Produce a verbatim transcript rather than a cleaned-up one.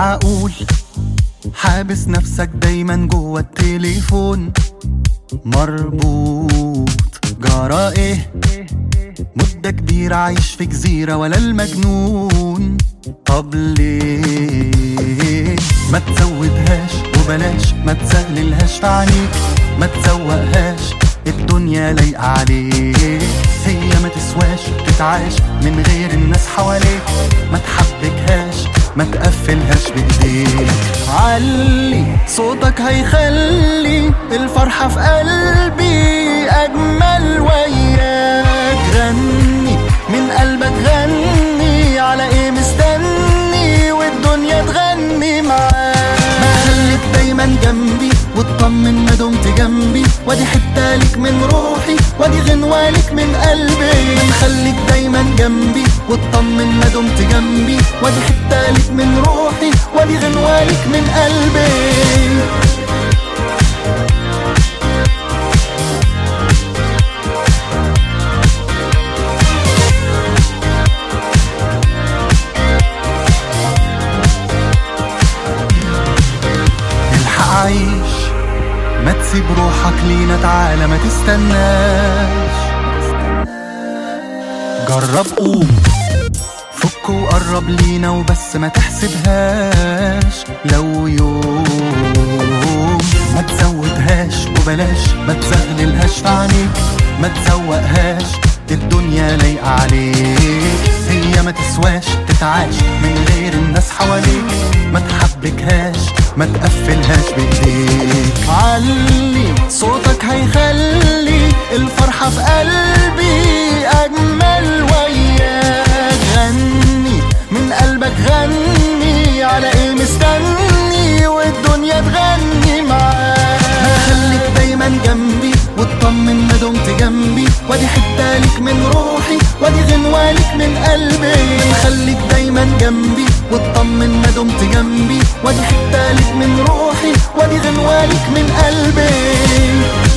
معقول حابس نفسك دايما جوه التليفون مربوط؟ جرى ايه؟ مدة كبيرة عايش في جزيرة ولا المجنون؟ طب ليه ما تزودهاش وبلاش ما تسهللهاش في عينيك، ما تزوقهاش الدنيا لايقة عليك. هي ما تسواش تتعاش من غير الناس حواليك، ما تحبكهاش ما تقفلهاش بايديك. علي صوتك هيخلي الفرحة في قلبي أجمل وياك. غني من قلبك غني، على ايه مستني والدنيا تغني معاك. خليك دايما جنبي واطمن ما دمت جنبي، وادي حتة لك من روحي وادي غنوة لك من قلبي. خليك دايما جنبي واطمن ما دمت جنبي، وادي حتة لك من روحي وادي غنوة لك من قلبي. عيش ما تسيب روحك لينا، تعالى ما تستناش. جرب قوم فك وقرب لينا وبس ما تحسبهاش. لو يوم ما تزودهاش وبلاش ما تزغللهاش في عينيك، ما تزوقهاش الدنيا لايقة عليك. هي ما تسواش تتعاش من غير الناس حواليك، ما تحبكهاش ما تقفلهاش بايديك. علي صوتك هيخلي الفرحة في قلبي أجمل وياك. غني من قلبك غني، على ايه مستني والدنيا تغني معاك. خليك دايما جنبي واطمن ما دمت جنبي، وادي حتة لك من روحي وادي غنوة لك من قلبي. خليك دايما جنبي واطمن ما دمت جنبي، وادي حتة لك من روحي وادي غنوة لك من قلبي.